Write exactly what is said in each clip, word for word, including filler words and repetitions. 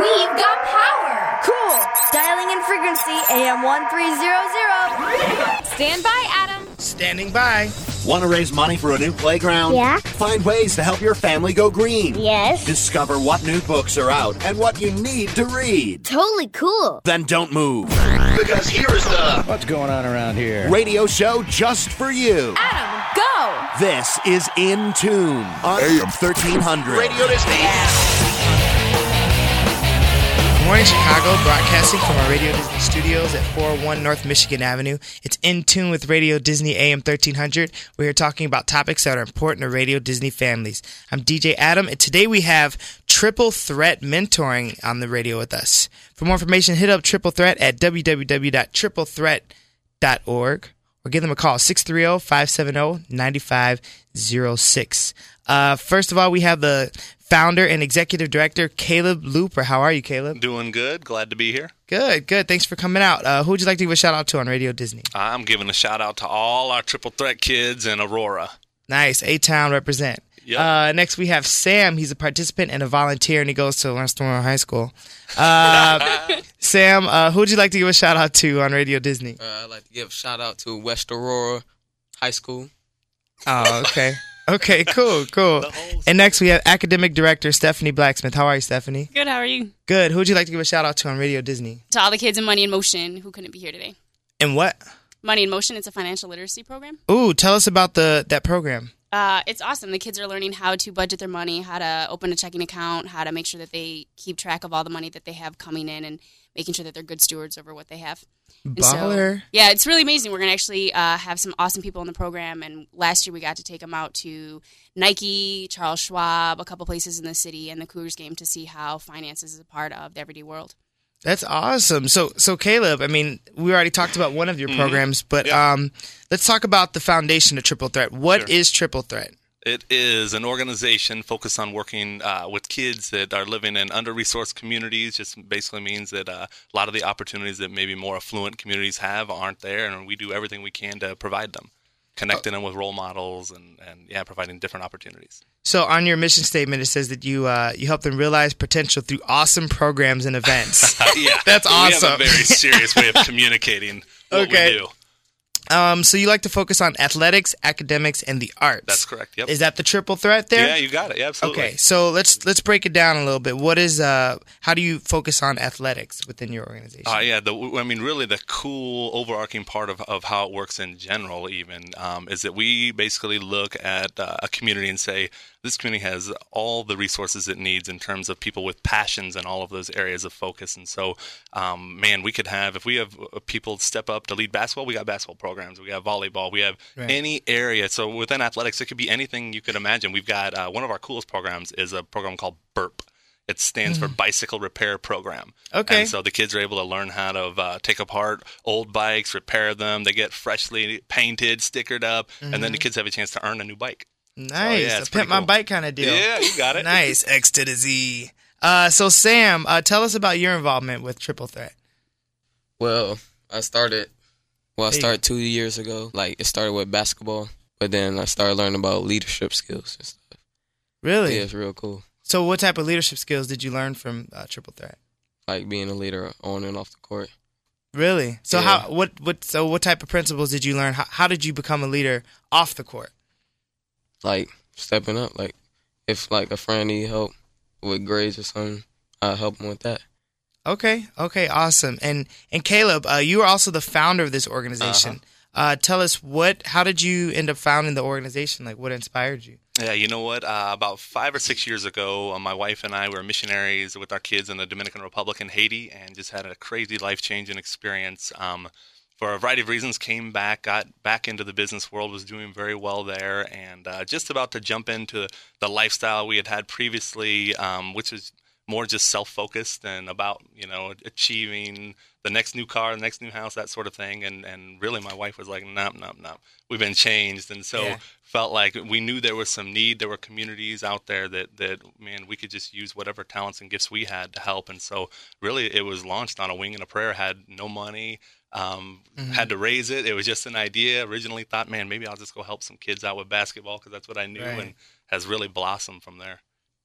We've got power. Cool. Dialing in frequency A M one three zero zero. Stand by, Adam. Standing by. Want to raise money for a new playground? Yeah. Find ways to help your family go green. Yes. Discover what new books are out and what you need to read. Totally cool. Then don't move. Because here's the What's going on around here? radio show just for you. Adam, go. This is In Tune on A M thirteen hundred. Radio Disney. Good morning, Chicago, broadcasting from our Radio Disney studios at four oh one North Michigan Avenue. It's In Tune with Radio Disney A M thirteen hundred. We're here talking about topics that are important to Radio Disney families. I'm D J Adam, and today we have Triple Threat Mentoring on the radio with us. For more information, hit up Triple Threat at w w w dot triple threat dot org or give them a call, six three zero, five seven zero, nine five zero six. Uh, first of all, we have the founder and executive director, Caleb Looper. How are you, Caleb? Doing good. Glad to be here. Good, good. Thanks for coming out. Uh, who would you like to give a shout out to on Radio Disney? I'm giving a shout out to all our Triple Threat kids in Aurora. Nice. A-Town represent. Yep. Uh, next, we have Sam. He's a participant and a volunteer, and he goes to West Aurora High School. Uh, Sam, uh, who would you like to give a shout out to on Radio Disney? Uh, I'd like to give a shout out to West Aurora High School. Oh, okay. Okay, cool, cool. And next, we have academic director Stephanie Blacksmith. How are you, Stephanie? Good, how are you? Good. Who would you like to give a shout out to on Radio Disney? To all the kids in Money in Motion who couldn't be here today. And what? Money in Motion, it's a financial literacy program. Ooh, tell us about the that program. Uh, it's awesome. The kids are learning how to budget their money, how to open a checking account, how to make sure that they keep track of all the money that they have coming in and making sure that they're good stewards over what they have. And Baller. So, yeah, it's really amazing. We're going to actually uh, have some awesome people in the program. And last year we got to take them out to Nike, Charles Schwab, a couple places in the city, and the Cougars game to see how finances is a part of the everyday world. That's awesome. So, so Caleb, I mean, we already talked about one of your Mm-hmm. programs, but Yeah. um, let's talk about the foundation of Triple Threat. What Sure. is Triple Threat? It is an organization focused on working uh, with kids that are living in under-resourced communities. Just basically means that uh, a lot of the opportunities that maybe more affluent communities have aren't there, and we do everything we can to provide them, connecting them with role models and, and yeah, providing different opportunities. So, on your mission statement, it says that you uh, you help them realize potential through awesome programs and events. Yeah, That's We awesome. have a very serious way of communicating what Okay. we do. Um, so you like to focus on athletics, academics, and the arts. That's correct. Yep. Is that the triple threat there? Yeah, you got it. Yeah, absolutely. Okay, so let's let's break it down a little bit. What is uh? How do you focus on athletics within your organization? Uh, yeah, the, I mean, really the cool overarching part of, of how it works in general even um, is that we basically look at uh, a community and say, this community has all the resources it needs in terms of people with passions in all of those areas of focus. And so, um, man, we could have, if we have people step up to lead basketball, we got basketball programs, we got volleyball, we have Right. any area. So within athletics, it could be anything you could imagine. We've got uh, one of our coolest programs is a program called BURP. It stands for Bicycle Repair Program. Okay. And so the kids are able to learn how to uh, take apart old bikes, repair them. They get freshly painted, stickered up, and then the kids have a chance to earn a new bike. Nice, yeah, a it's pimp pretty my cool. bike kind of deal. Yeah, you got it. Nice, X to the Z. Uh, so Sam, uh, tell us about your involvement with Triple Threat. Well, I started, well, I Hey. started two years ago. Like, it started with basketball, but then I started learning about leadership skills and stuff. Really? Yeah, it's real cool. So what type of leadership skills did you learn from uh, Triple Threat? Like, being a leader on and off the court. Really? So Yeah. how what what so what type of principles did you learn? How, how did you become a leader off the court? Like, stepping up. Like, if, like, a friend need help with grades or something, I help them with that. Okay, okay, awesome. And and Caleb, uh, you are also the founder of this organization. Uh, tell us what. How did you end up founding the organization? Like, what inspired you? Yeah, you know what? Uh, about five or six years ago, uh, my wife and I were missionaries with our kids in the Dominican Republic and Haiti, and just had a crazy life-changing experience. Um, for a variety of reasons, came back, got back into the business world, was doing very well there, and uh, just about to jump into the lifestyle we had had previously, um, which was more just self-focused and about, you know, achieving the next new car, the next new house, that sort of thing. And, and really my wife was like, no, no, no, we've been changed. And so Yeah. felt like we knew there was some need. There were communities out there that, that, man, we could just use whatever talents and gifts we had to help. And so really it was launched on a wing and a prayer, had no money, um, Mhm. had to raise it. It was just an idea. Originally thought, man, maybe I'll just go help some kids out with basketball because that's what I knew, Right. and has really blossomed from there.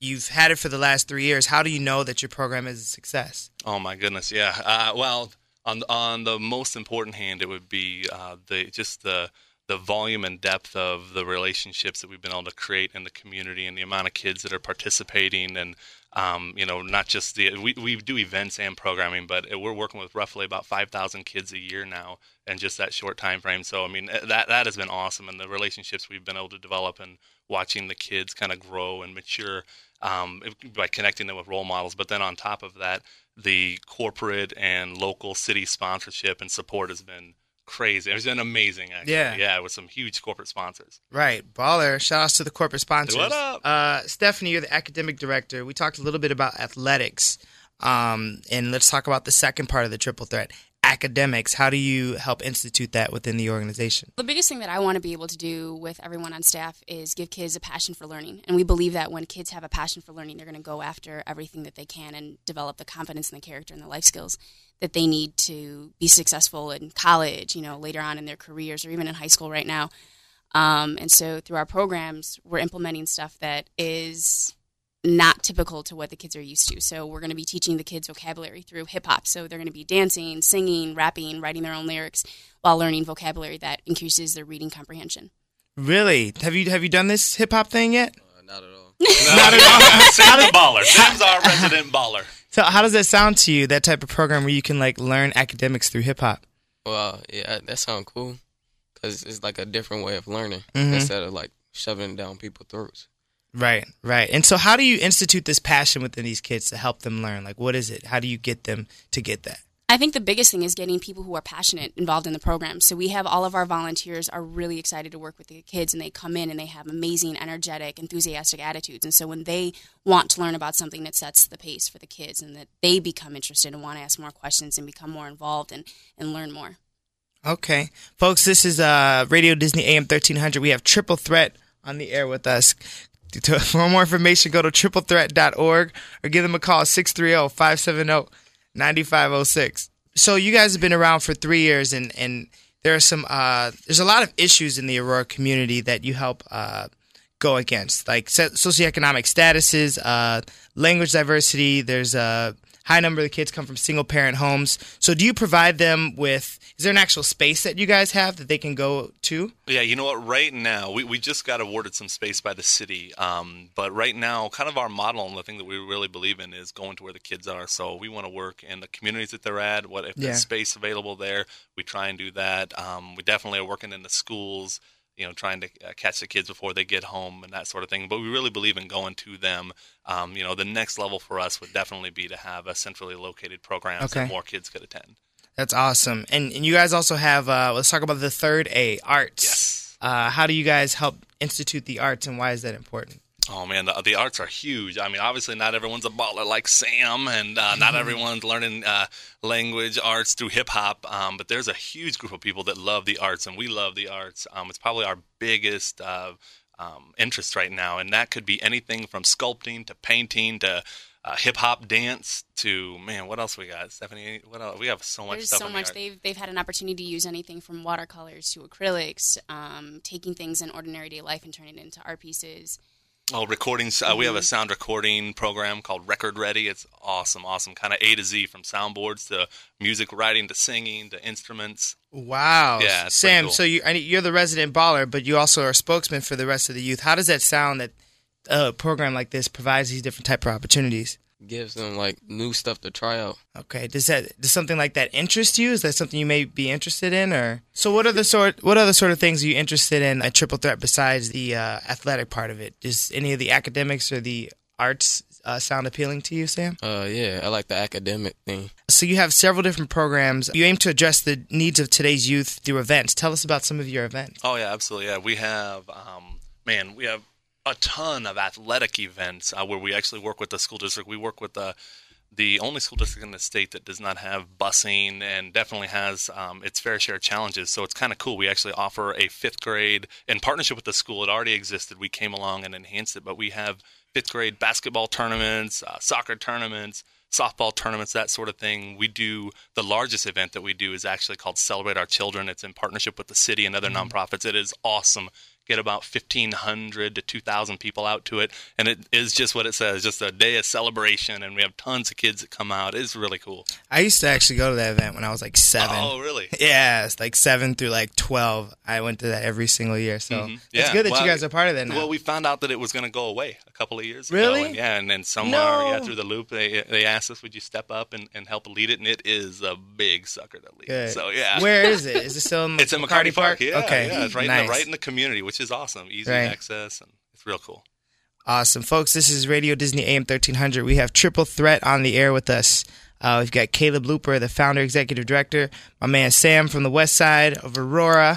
you've had it for the last three years. How do you know that your program is a success? Oh my goodness, yeah. Uh, well, on on the most important hand, it would be uh, the just the the volume and depth of the relationships that we've been able to create in the community, and the amount of kids that are participating, and um, you know, not just the we we do events and programming, but we're working with roughly about five thousand kids a year now, in just that short time frame. So I mean, that that has been awesome, and the relationships we've been able to develop, and watching the kids kind of grow and mature um, by connecting them with role models. But then on top of that, the corporate and local city sponsorship and support has been crazy. It's been amazing, actually. Yeah. Yeah, with some huge corporate sponsors. Right. Baller. Shout outs to the corporate sponsors. What up? Uh, Stephanie, you're the academic director. We talked a little bit about athletics. Um, and let's talk about the second part of the triple threat, academics. How do you help institute that within the organization? The biggest thing that I want to be able to do with everyone on staff is give kids a passion for learning. And we believe that when kids have a passion for learning, they're going to go after everything that they can and develop the confidence and the character and the life skills that they need to be successful in college, you know, later on in their careers, or even in high school right now. Um, and so through our programs, we're implementing stuff that is not typical to what the kids are used to. So we're going to be teaching the kids vocabulary through hip-hop. So they're going to be dancing, singing, rapping, writing their own lyrics while learning vocabulary that increases their reading comprehension. Really? Have you have you done this hip-hop thing yet? Uh, not at all. Not at all. Sam's a baller. Sam's our resident baller. So how does that sound to you, that type of program where you can like learn academics through hip-hop? Well, yeah, that sounds cool, because it's like a different way of learning Mhm. instead of like shoving it down people's throats. Right, right. And so how do you institute this passion within these kids to help them learn? Like, what is it? How do you get them to get that? I think the biggest thing is getting people who are passionate involved in the program. So we have all of our volunteers are really excited to work with the kids, and they come in and they have amazing, energetic, enthusiastic attitudes. And so when they want to learn about something, that sets the pace for the kids, and that they become interested and want to ask more questions and become more involved and, and learn more. Okay. Folks, this is uh, Radio Disney A M thirteen hundred. We have Triple Threat on the air with us. For more information, go to triple threat dot org or give them a call, six three zero, five seven zero, nine five zero six. So you guys have been around for three years, and, and there are some uh, there's a lot of issues in the Aurora community that you help uh, go against, like socioeconomic statuses, uh, language diversity. There's a high number of the kids come from single-parent homes. So do you provide them with, is there an actual space that you guys have that they can go to? Yeah, you know what? Right now, we, we just got awarded some space by the city. Um, but right now, kind of our model and the thing that we really believe in is going to where the kids are. So we want to work in the communities that they're at. What if Yeah. there's space available there? We try and do that. Um, we definitely are working in the schools, you know, trying to uh, catch the kids before they get home and that sort of thing. But we really believe in going to them. Um, you know, the next level for us would definitely be to have a centrally located program Okay. that more kids could attend. That's awesome. And and you guys also have, uh, let's talk about the third A, arts. Yes. Uh, how do you guys help institute the arts, and why is that important? Oh, man, the, the arts are huge. I mean, obviously not everyone's a baller like Sam, and uh, not everyone's learning uh, language arts through hip-hop, um, but there's a huge group of people that love the arts, and we love the arts. Um, it's probably our biggest uh, um, interest right now, and that could be anything from sculpting to painting to uh, hip-hop dance to, man, what else we got? Stephanie, what else? We have so much There's stuff so in the much. art. They've they've had an opportunity to use anything from watercolors to acrylics, um, taking things in ordinary day life and turning it into art pieces. Oh, recordings. Uh, we have a sound recording program called Record Ready. It's awesome, awesome. Kind of A to Z, from soundboards to music writing to singing to instruments. Wow. Yeah, it's Sam, pretty cool. so you, I mean, you're the resident baller, but you also are a spokesman for the rest of the youth. How does that sound that a program like this provides these different type of opportunities? Gives them like new stuff to try out. Okay. Does that does something like that interest you? Is that something you may be interested in, or so? What are the sort what other sort of things are you interested in at Triple Threat besides the uh, athletic part of it? Does any of the academics or the arts uh, sound appealing to you, Sam? Uh, yeah, I like the academic thing. So you have several different programs. You aim to address the needs of today's youth through events. Tell us about some of your events. Oh, yeah, absolutely. Yeah, we have, um, man, we have a ton of athletic events uh, where we actually work with the school district. We work with the the only school district in the state that does not have busing and definitely has um, its fair share of challenges. So it's kind of cool. We actually offer a fifth grade in partnership with the school. It already existed. We came along and enhanced it, but we have fifth grade basketball tournaments, uh, soccer tournaments, softball tournaments, that sort of thing. We do, the largest event that we do is actually called Celebrate Our Children. It's in partnership with the city and other mm-hmm. nonprofits. It is awesome. get about fifteen hundred to two thousand people out to it. And it is just what it says, just a day of celebration. And we have tons of kids that come out. It's really cool. I used to actually go to that event when I was like seven. Oh, really? Yeah, it's like seven through like twelve. I went to that every single year. So Mm-hmm. it's Yeah. good that Well, you guys are part of that now. Well, we found out that it was going to go away a couple of years Really? ago. And yeah, and then somewhere No. yeah, through the loop, they they asked us, would you step up and, and help lead it? And it is a big sucker to lead. Good. So, yeah. Where is it? Is it still in It's in McCarty Park. Yeah, okay. yeah, it's right, nice. in the, right in the community, which is awesome. Easy Right. access, and it's real cool. Awesome. Folks, this is Radio Disney A M thirteen hundred. We have Triple Threat on the air with us. Uh, we've got Caleb Looper, the founder, executive director. My man Sam from the west side of Aurora.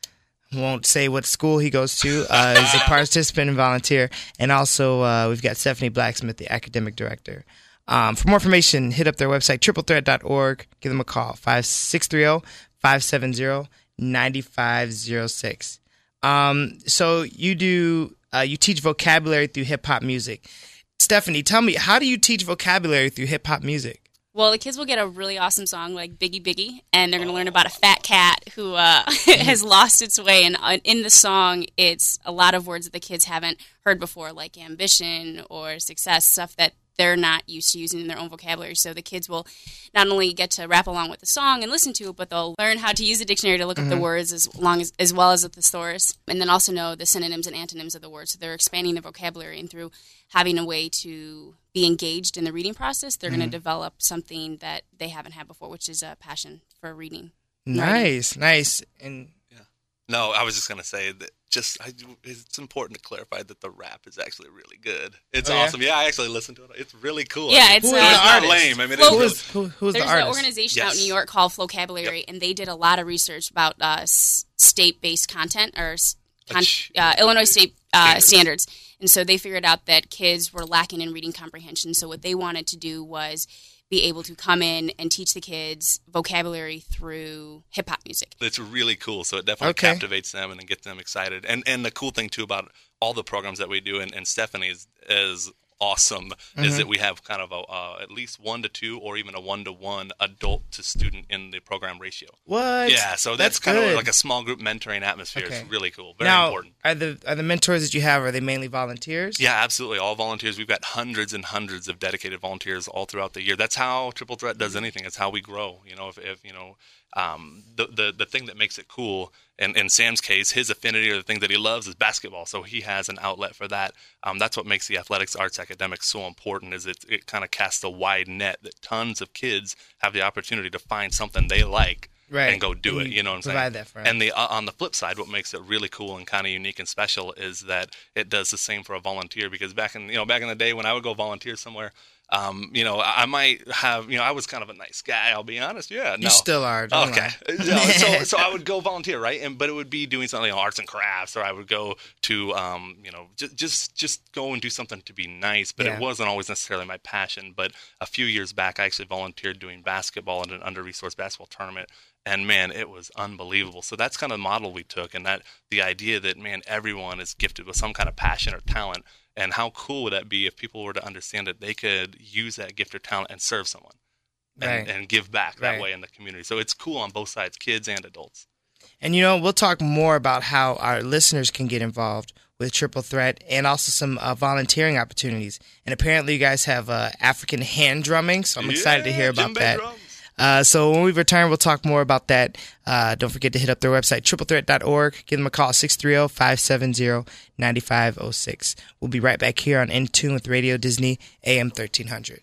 Won't say what school he goes to. Uh, he's a participant and volunteer. And also, uh, we've got Stephanie Blacksmith, the academic director. Um, for more information, hit up their website, triple threat dot org. Give them a call, five six three zero, five seven zero, nine five zero six. Um, so you do, uh, you teach vocabulary through hip-hop music. Stephanie, tell me, how do you teach vocabulary through hip-hop music? Well, the kids will get a really awesome song like Biggie Biggie, and they're going to learn about a fat cat who uh, has lost its way. And uh, in the song, it's a lot of words that the kids haven't heard before, like ambition or success, stuff that they're not used to using in their own vocabulary. So the kids will not only get to rap along with the song and listen to it, but they'll learn how to use the dictionary to look Mm-hmm. up the words as long as as well as the thesaurus, and then also know the synonyms and antonyms of the words. So they're expanding their vocabulary, and through having a way to be engaged in the reading process, they're Mm-hmm. going to develop something that they haven't had before, which is a passion for reading. Nice, nice. And No, I was just going to say that just I, it's important to clarify that the rap is actually really good. It's Oh, yeah? awesome. Yeah, I actually listened to it. It's really cool. Yeah, I mean, it's, Who uh, is the it's not artist? lame. I mean, Well, who it's is, who, who's There's the an artist? organization out in Yes. New York called Flocabulary, and they did a lot of research about uh, s- state-based content or s- con- Ach- uh, Illinois state uh, Standards. standards. And so they figured out that kids were lacking in reading comprehension. So what they wanted to do was be able to come in and teach the kids vocabulary through hip-hop music. it's really cool. So it definitely Okay. captivates them and gets them excited. And and the cool thing too about all the programs that we do, and, and Stephanie is, is awesome, Mm-hmm. is that we have kind of a uh, at least one to two or even a one to one adult to student in the program ratio. What? Yeah, so that's, kind good. of like a small group mentoring atmosphere. Okay. It's really cool. Very now, important. Are the are the mentors that you have, are they mainly volunteers? Yeah, absolutely. All volunteers. We've got hundreds and hundreds of dedicated volunteers all throughout the year. That's how Triple Threat does anything. It's how we grow. You know, if, if you know, um, the, the the thing that makes it cool, and in Sam's case, his affinity or the thing that he loves is basketball. So he has an outlet for that. Um, that's what makes the athletics, arts, academics so important. Is it it kind of casts a wide net that tons of kids have the opportunity to find something they like. Right. And go do And it. you You know what I'm saying? provide that for 'em. And the uh, on the flip side, what makes it really cool and kind of unique and special is that it does the same for a volunteer. Because back in you know back in the day when I would go volunteer somewhere, um, you know I, I might have you know I was kind of a nice guy. I'll be honest. Yeah. No. You still are. Don't Okay. lie. No, so so I would go volunteer, right? And but it would be doing something, you know, arts and crafts, or I would go to, um, you know, just just just go and do something to be nice. But Yeah. it wasn't always necessarily my passion. But a few years back, I actually volunteered doing basketball at an under-resourced basketball tournament. And man, it was unbelievable. So that's kind of the model we took, and that the idea that man, everyone is gifted with some kind of passion or talent. And how cool would that be if people were to understand that they could use that gift or talent and serve someone, and, Right. and give back that Right. way in the community. So it's cool on both sides, kids and adults. And, you know, we'll talk more about how our listeners can get involved with Triple Threat and also some uh, volunteering opportunities. And apparently you guys have uh, African hand drumming, so I'm excited to hear about djembe that. drums. Uh, so when we return, we'll talk more about that. Uh, don't forget to hit up their website, triple threat dot org. Give them a call, six three zero, five seven zero, nine five zero six. We'll be right back here on In Tune with Radio Disney, A M thirteen hundred.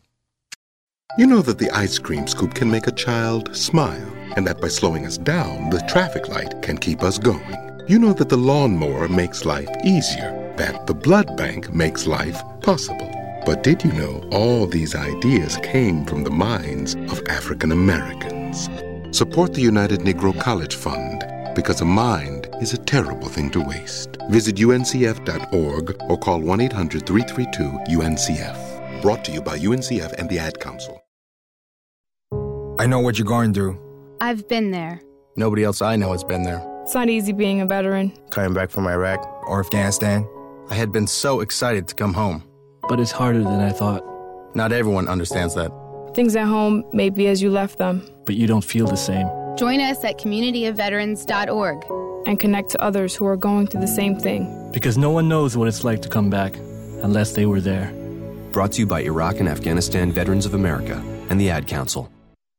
You know that the ice cream scoop can make a child smile, and that by slowing us down, the traffic light can keep us going. You know that the lawnmower makes life easier, that the blood bank makes life possible. But did you know all these ideas came from the minds of African Americans? Support the United Negro College Fund, because a mind is a terrible thing to waste. Visit U N C F dot org or call one eight hundred, three three two, U N C F. Brought to you by U N C F and the Ad Council. I know what you're going through. I've been there. Nobody else I know has been there. It's not easy being a veteran. Coming back from Iraq or Afghanistan. I had been so excited to come home. But it's harder than I thought. Not everyone understands that. Things at home may be as you left them. But you don't feel the same. Join us at community of veterans dot org. and connect to others who are going through the same thing. Because no one knows what it's like to come back unless they were there. Brought to you by Iraq and Afghanistan Veterans of America and the Ad Council.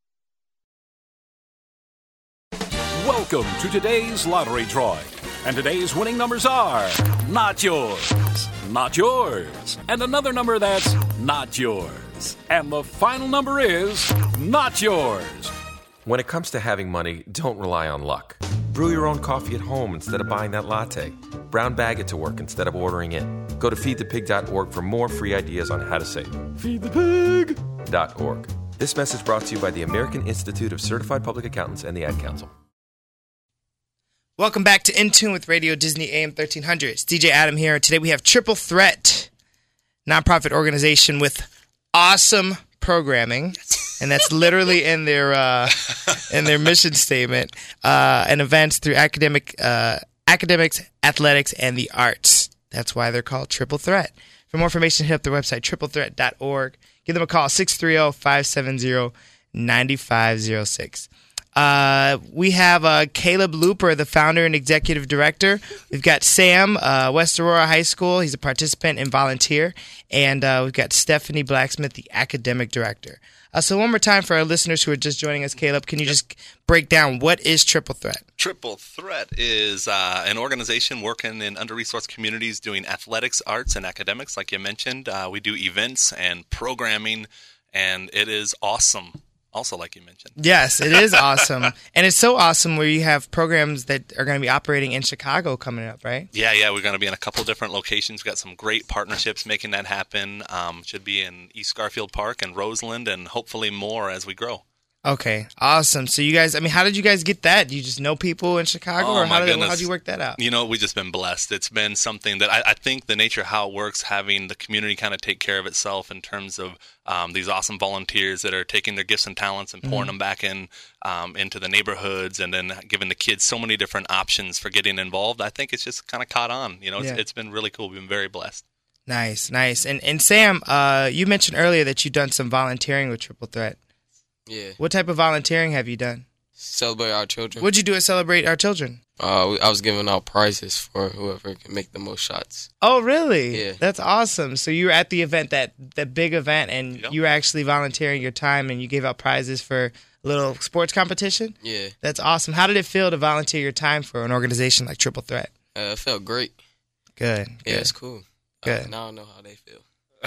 Welcome to today's lottery drawing. And today's winning numbers are not yours, not yours, and another number that's not yours. And the final number is not yours. When it comes to having money, don't rely on luck. Brew your own coffee at home instead of buying that latte. Brown bag it to work instead of ordering it. Go to feed the pig dot org for more free ideas on how to save. feed the pig dot org. This message brought to you by the American Institute of Certified Public Accountants and the Ad Council. Welcome back to In Tune with Radio Disney A M thirteen hundred. It's D J Adam here. Today we have Triple Threat, nonprofit organization with awesome programming, and that's literally in their uh, in their mission statement, uh, and events through academic uh, academics, athletics, and the arts. That's why they're called Triple Threat. For more information, hit up their website, triple threat dot org. Give them a call, six three zero, five seven zero, nine five zero six. Uh, we have uh, Caleb Looper, the founder and executive director. We've got Sam, uh, West Aurora High School. He's a participant and volunteer. And uh, we've got Stephanie Blacksmith, the academic director. Uh, so one more time for our listeners who are just joining us, Caleb, can you just break down what is Triple Threat? Triple Threat is uh, an organization working in under-resourced communities doing athletics, arts, and academics, like you mentioned. Uh, we do events and programming, and it is awesome. Also, like you mentioned. Yes, it is awesome. And it's so awesome where you have programs that are going to be operating in Chicago coming up, right? Yeah, yeah. We're going to be in a couple different locations. We've got some great partnerships making that happen. Um, should be in East Garfield Park and Roseland, and hopefully more as we grow. Okay, awesome. So you guys, I mean, how did you guys get that? Do you just know people in Chicago, Oh, or how my did goodness. how'd you work that out? You know, we've just been blessed. It's been something that I, I think the nature of how it works, having the community kind of take care of itself in terms of um, these awesome volunteers that are taking their gifts and talents and pouring Mhm. them back in um, into the neighborhoods, and then giving the kids so many different options for getting involved. I think it's just kind of caught on. You know, it's, Yeah. it's been really cool. We've been very blessed. Nice, nice. And and Sam, uh, you mentioned earlier that you've done some volunteering with Triple Threat. Yeah. What type of volunteering have you done? Celebrate our children. What'd you do at Celebrate Our Children? Uh, we, I was giving out prizes for whoever can make the most shots. Oh, really? Yeah. That's awesome. So you were at the event, that that big event, and you were actually volunteering your time, and you gave out prizes for a little sports competition? Yeah. That's awesome. How did it feel to volunteer your time for an organization like Triple Threat? Uh, it felt great. Good. Yeah, good. it's cool. Good. Uh, now I know how they feel.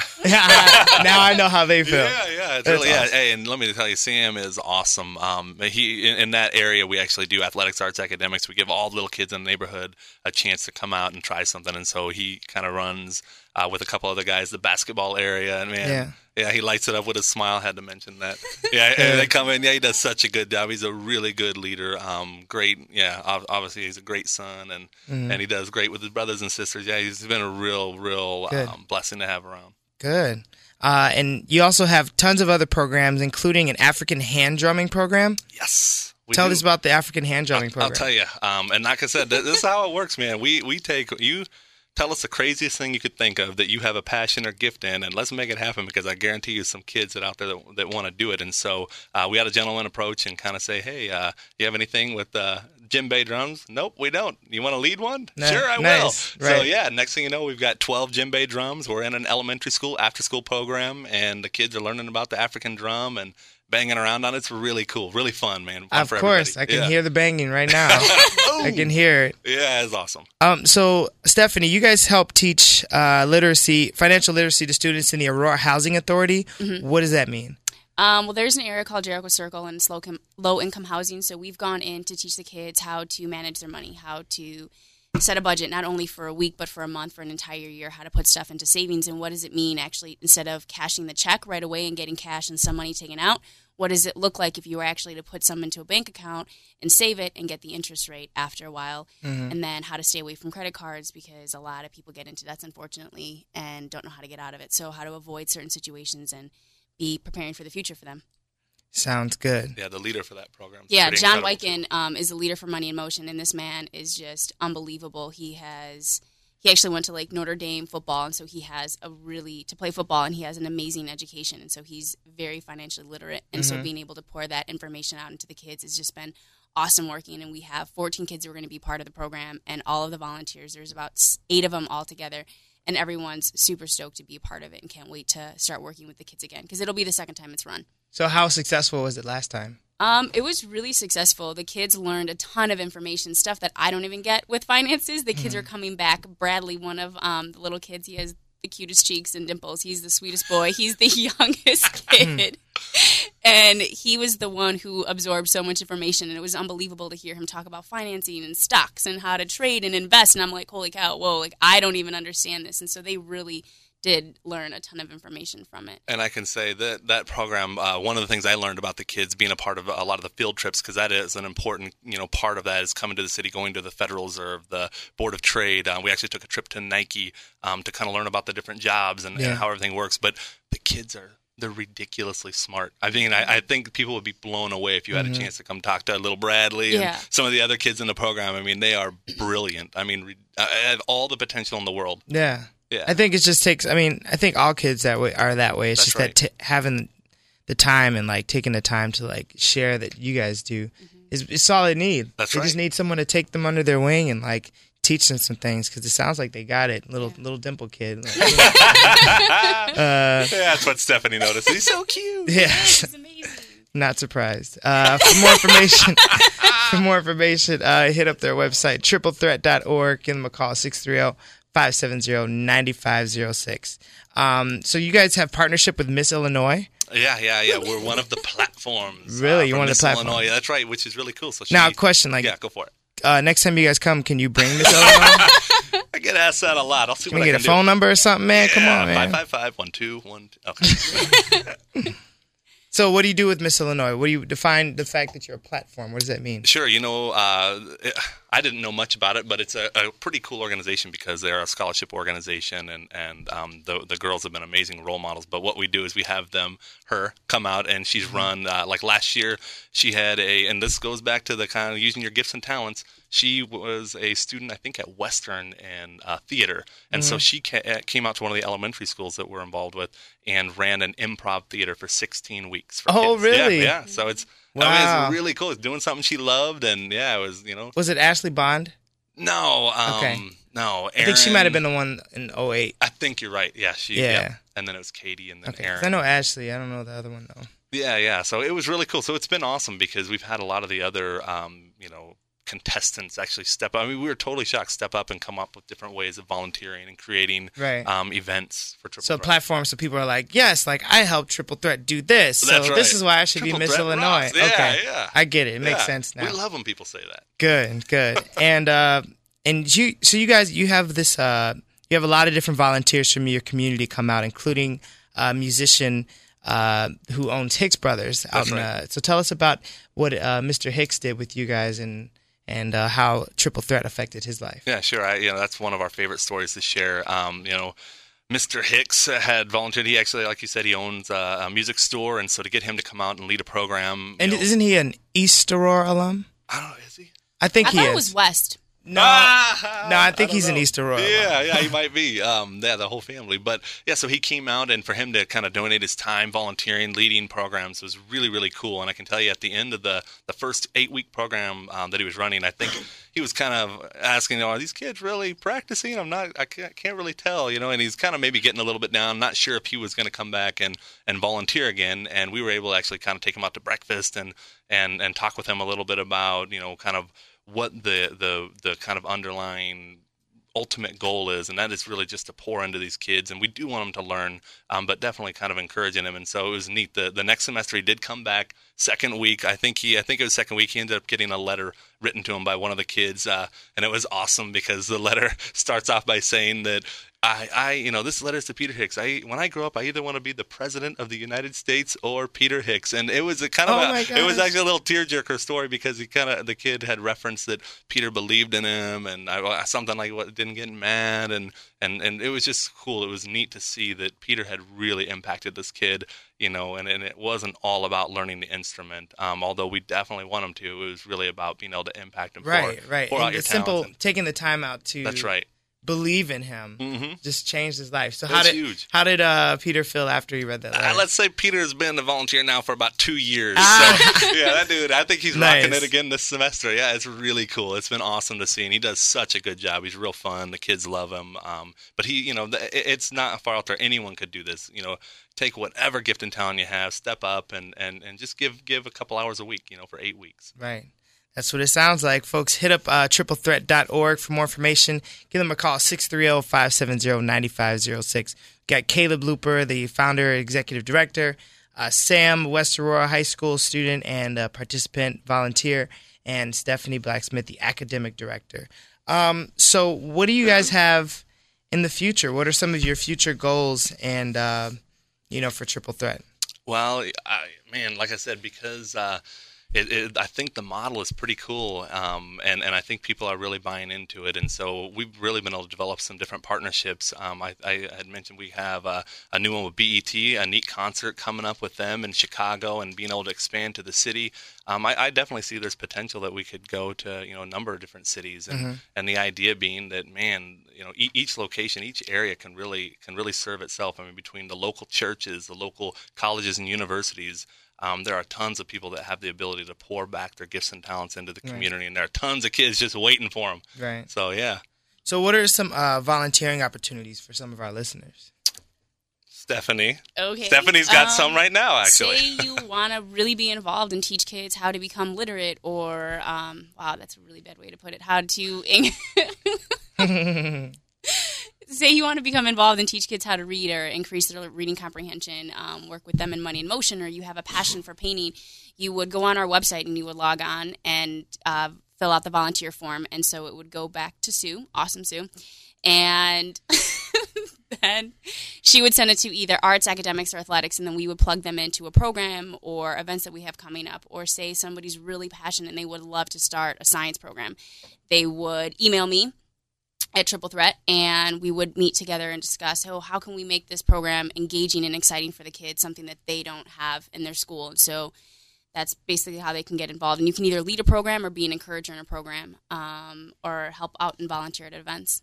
Now I know how they feel. Yeah, yeah, it's That's really yeah. awesome. Hey, and let me tell you, Sam is awesome. Um, he in, in that area, we actually do athletics, arts, academics. We give all the little kids in the neighborhood a chance to come out and try something, and so he kind of runs uh, with a couple other guys the basketball area. And man, Yeah. yeah, he lights it up with a smile. Had to mention that. Yeah, and they come in. Yeah, he does such a good job. He's a really good leader. Um, great. Yeah, ob- obviously he's a great son, and Mhm. and he does great with his brothers and sisters. Yeah, he's been a real, real Good. um, blessing to have around. Good. Uh, and you also have tons of other programs, including an African hand drumming program. Yes. we Tell do. us about the African hand drumming program. I'll tell you. Um, and like I said, th- this is how it works, man. We we take you tell us the craziest thing you could think of that you have a passion or gift in, and let's make it happen, because I guarantee you some kids that out there that, that want to do it. And so uh, we had a gentleman approach and kind of say, hey, uh, you have anything with uh, djembe drums? Nope, we don't. You want to lead one? Nah, Sure, I nice. will. So Right. yeah, next thing you know, we've got twelve djembe drums. We're in an elementary school after-school program, and the kids are learning about the African drum and banging around on it. It's really cool, really fun, man. Fun Of for course, everybody. I can Yeah. hear the banging right now. I can hear it. Yeah, it's awesome. Um, so, Stephanie, you guys help teach uh, literacy, financial literacy to students in the Aurora Housing Authority. Mhm. What does that mean? Um, well, there's an area called Jericho Circle, and it's low, com- low income housing. So we've gone in to teach the kids how to manage their money, how to set a budget, not only for a week, but for a month, for an entire year, how to put stuff into savings. And what does it mean, actually, instead of cashing the check right away and getting cash and some money taken out, what does it look like if you were actually to put some into a bank account and save it and get the interest rate after a while? Mhm. And then how to stay away from credit cards, because a lot of people get into debts, unfortunately, and don't know how to get out of it. So how to avoid certain situations and be preparing for the future for them. Sounds good. Yeah, the leader for that program. is Yeah, pretty John incredible. Wyken um, is the leader for Money in Motion, and this man is just unbelievable. He has he actually went to like Notre Dame football, and so he has a really to play football, and he has an amazing education, and so he's very financially literate, and Mm-hmm. so being able to pour that information out into the kids has just been awesome working. And we have fourteen kids who are going to be part of the program, and all of the volunteers. There's about eight of them all together, and everyone's super stoked to be a part of it and can't wait to start working with the kids again because it'll be the second time it's run. So how successful was it last time? Um, it was really successful. The kids learned a ton of information, stuff that I don't even get with finances. The kids Mhm. are coming back. Bradley, one of um, the little kids, he has the cutest cheeks and dimples. He's the sweetest boy. He's the youngest kid. And he was the one who absorbed so much information, and it was unbelievable to hear him talk about financing and stocks and how to trade and invest. And I'm like, holy cow, whoa, like I don't even understand this. And so they really did learn a ton of information from it. And I can say that that program, uh, one of the things I learned about the kids being a part of a lot of the field trips, because that is an important, you know, part of that is coming to the city, going to the Federal Reserve, the Board of Trade. Uh, we actually took a trip to Nike um, to kind of learn about the different jobs and, Yeah. and how everything works. But the kids are they're ridiculously smart. I mean, I, I think people would be blown away if you had Mhm. a chance to come talk to little Bradley Yeah. and some of the other kids in the program. I mean, they are brilliant. I mean, re- I I have all the potential in the world. Yeah. Yeah. I think it just takes, I mean, I think all kids that way are that way. It's That's just right. that t- having the time and like taking the time to like share that you guys do is, is all they need. That's they just right. need someone to take them under their wing and like teach them some things because it sounds like they got it. Little little dimple kid. Like, you know. uh, That's what Stephanie noticed. He's so cute. yeah. Not surprised. Uh, for more information, for more information, uh, hit up their website, triple threat dot org. Give them a call, six three zero, five seven zero, nine five zero six. Um, so you guys have partnership with Miss Illinois. Yeah, yeah, yeah. We're one of the platforms. Really? uh, You from one of the Miss platforms? Illinois. Yeah, that's right, which is really cool. So she, Now, question, like, yeah, go for it. Uh, next time you guys come, can you bring Miss Illinois? I get asked that a lot. I'll see Can what we I get can a phone do. number or something, man? Come on, man. Five five five one two one. Okay. So what do you do with Miss Illinois? What do you define the fact that you're a platform? What does that mean? Sure. You know, uh, I didn't know much about it, but it's a, a pretty cool organization because they're a scholarship organization, and and um, the the girls have been amazing role models. But what we do is we have them, her, come out, and she's Mm-hmm. run uh, like last year. She had a, and this goes back to the kind of using your gifts and talents. She was a student, I think, at Western and uh, theater, and so Mhm. she ca- came out to one of the elementary schools that we're involved with and ran an improv theater for sixteen weeks. For Oh, kids. really? Yeah, yeah. So it's I Wow. mean, it's really cool. It's doing something she loved, and yeah, it was, you know. Was it Ashley Bond? No, um, Okay. no. I think she might have Erin- been the one in oh eight. I think you're right. Yeah, she. Yeah. Yeah. And then it was Katie, and then Okay, 'cause Aaron. I know Ashley. I don't know the other one though. Yeah, yeah. So it was really cool. So it's been awesome because we've had a lot of the other, um, you know, contestants actually step up. I mean, we were totally shocked, step up and come up with different ways of volunteering and creating Right. um, events for Triple So Threat. platforms, so people are like, yes, like I helped Triple Threat do this, so That's this right. is why I should Triple be Miss Threat Illinois. rocks. Yeah, okay, yeah. I get it. It makes Yeah. sense now. We love when people say that. Good, good. and uh, and you, so you guys, you have this, uh, you have a lot of different volunteers from your community come out, including a musician uh, who owns Hicks Brothers. Out That's in, right. uh, so tell us about what uh, Mister Hicks did with you guys and and uh, how Triple Threat affected his life. Yeah, sure. I, you know, that's one of our favorite stories to share. Um, you know, Mister Hicks had volunteered. He actually, like you said, he owns a, a music store, and so to get him to come out and lead a program. And you know, isn't he an East Aurora alum? I don't know, is he? I think I he thought is. it was West. No, Ah, no, I think don't he's an know. East Aurora. Yeah, yeah, he might be. Um, yeah, the whole family. But yeah, so he came out, and for him to kind of donate his time, volunteering, leading programs was really, really cool. And I can tell you, at the end of the the first eight week program um, that he was running, I think he was kind of asking, "Are these kids really practicing?" I'm not. I can't, can't really tell, you know. And he's kind of maybe getting a little bit down, not sure if he was going to come back and and volunteer again. And we were able to actually kind of take him out to breakfast and and and talk with him a little bit about, you know, kind of what the, the the kind of underlying ultimate goal is, and that is really just to pour into these kids. And we do want them to learn, um, but definitely kind of encouraging them. And so it was neat. The the next semester he did come back. Second week, I think he I think it was second week he ended up getting a letter written to him by one of the kids, uh, and it was awesome because the letter starts off by saying that I, I, you know, this letter is to Peter Hicks. I, when I grow up, I either want to be the president of the United States or Peter Hicks. And it was a kind of, Oh a, my it was gosh. actually a little tearjerker story because he kind of, the kid had referenced that Peter believed in him and I, something like what didn't get mad. And, and, and it was just cool. It was neat to see that Peter had really impacted this kid, you know, and, and it wasn't all about learning the instrument. Um, although we definitely want him to, it was really about being able to impact him. Right, pour, right. Pour And out your the simple talents. And, taking the time out to that's right. believe in him mm-hmm. just changed his life. So That's how did huge. how did uh, Peter feel after he read that letter? Uh, let's say Peter's been a volunteer now for about two years. Ah. So, yeah, that dude, I think he's Nice. rocking it again this semester. Yeah, it's really cool. It's been awesome to see, and he does such a good job. He's real fun. The kids love him. Um, but he, you know, the, it, it's not far out there. Anyone could do this. You know, take whatever gift and talent you have, step up, and, and, and just give give a couple hours a week. You know, for eight weeks. Right. That's what it sounds like. Folks, hit up uh, triple threat dot org for more information. Give them a call, six three zero, five seven zero, nine five zero six. Got Caleb Looper, the founder, executive director, uh, Sam, West Aurora High School student and uh, participant volunteer, and Stephanie Blacksmith, the academic director. Um, so what do you guys have in the future? What are some of your future goals and, uh, you know, for Triple Threat? Well, I, man, like I said, because uh, it, it, I think the model is pretty cool, um, and, and I think people are really buying into it. And so we've really been able to develop some different partnerships. Um, I, I had mentioned we have a, a new one with B E T, a neat concert coming up with them in Chicago, and being able to expand to the city. Um, I, I definitely see there's potential that we could go to, you know, a number of different cities, and, Mm-hmm. and the idea being that, man, you know, e- each location, each area can really can really serve itself. I mean, between the local churches, the local colleges and universities, um, there are tons of people that have the ability to pour back their gifts and talents into the Right. community, and there are tons of kids just waiting for them. Right. So, yeah. So what are some uh, volunteering opportunities for some of our listeners? Stephanie. Okay. Stephanie's got Um, some right now, actually. Say you want to really be involved and teach kids how to become literate, or um, wow, that's a really bad way to put it. How to say you want to become involved and teach kids how to read or increase their reading comprehension, um, work with them in Money in Motion, or you have a passion for painting, you would go on our website and you would log on and uh, fill out the volunteer form, and so it would go back to Sue, awesome Sue, and then she would send it to either arts, academics, or athletics, and then we would plug them into a program or events that we have coming up. Or say somebody's really passionate and they would love to start a science program. They would email me at Triple Threat, and we would meet together and discuss, oh, how can we make this program engaging and exciting for the kids, something that they don't have in their school. And so that's basically how they can get involved. And you can either lead a program or be an encourager in a program, um, or help out and volunteer at events.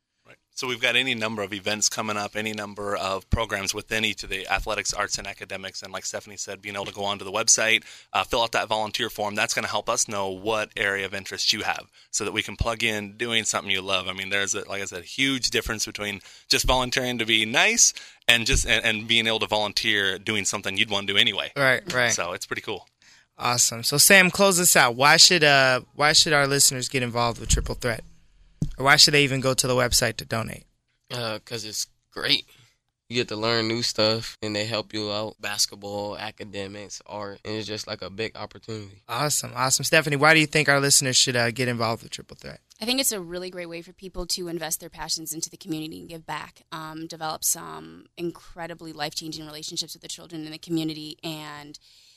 So we've got any number of events coming up, any number of programs within each of the athletics, arts, and academics. And like Stephanie said, being able to go onto the website, uh, fill out that volunteer form, that's going to help us know what area of interest you have so that we can plug in doing something you love. I mean, there's, a, like I said, a huge difference between just volunteering to be nice and just and, and being able to volunteer doing something you'd want to do anyway. Right, right. So it's pretty cool. Awesome. So Sam, close this out. Why should uh why should our listeners get involved with Triple Threat? Or why should they even go to the website to donate? Uh, cause it's great. You get to learn new stuff, and they help you out. Basketball, academics, art, and it's just like a big opportunity. Awesome, awesome. Stephanie, why do you think our listeners should uh, get involved with Triple Threat? I think it's a really great way for people to invest their passions into the community and give back, um, develop some incredibly life-changing relationships with the children in the community, and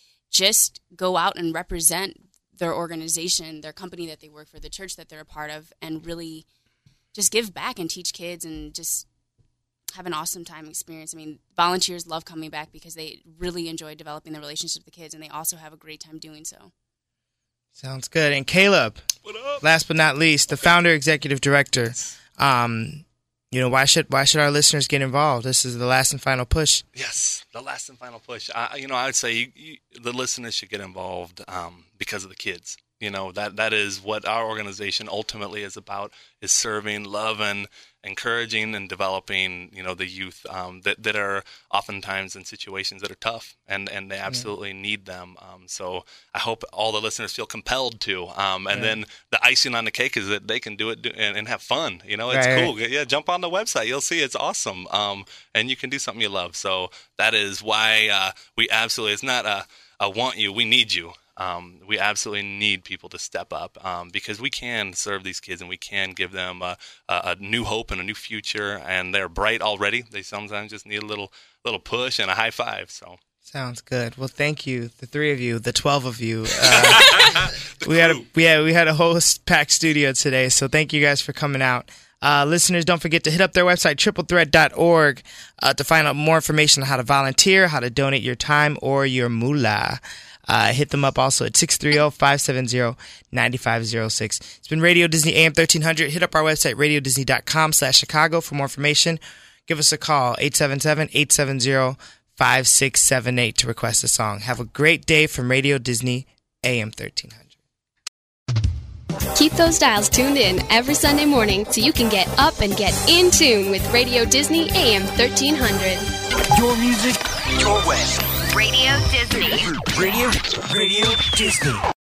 just go out and represent their organization, their company that they work for, the church that they're a part of, and really just give back and teach kids and just have an awesome time experience. I mean, volunteers love coming back because they really enjoy developing the relationship with the kids, and they also have a great time doing so. Sounds good. And Caleb, last but not least, the founder, executive director. Um, you know, why should why should our listeners get involved? This is the last and final push. Yes, the last and final push. I, you know, I would say you, you, the listeners should get involved um, because of the kids. You know, that that is what our organization ultimately is about, is serving, loving, encouraging, and developing, you know, the youth um, that, that are oftentimes in situations that are tough, and, and they absolutely yeah. need them. Um, so I hope all the listeners feel compelled to. Um, and yeah. then the icing on the cake is that they can do it do, and, and have fun. You know, it's right. cool. Yeah, jump on the website. You'll see it's awesome. Um, and you can do something you love. So that is why uh, we absolutely, it's not a, a want you, we need you. Um, we absolutely need people to step up um, because we can serve these kids and we can give them a, a, a new hope and a new future. And they're bright already. They sometimes just need a little little push and a high five. So sounds good. Well, thank you, the three of you, the twelve of you. Uh, we had a we had we had a whole packed studio today. So thank you guys for coming out. Uh, listeners, don't forget to hit up their website, triple threat dot org, uh, to find out more information on how to volunteer, how to donate your time or your moolah. Uh, hit them up also at six three zero, five seven zero, nine five zero six. It's been Radio Disney A M thirteen hundred. Hit up our website, radio disney dot com slash Chicago for more information. Give us a call, eight seven seven, eight seven zero, five six seven eight to request a song. Have a great day from Radio Disney A M thirteen hundred. Keep those dials tuned in every Sunday morning so you can get up and get in tune with Radio Disney A M thirteen hundred. Your music, your way. Radio Disney. Radio, Radio Disney.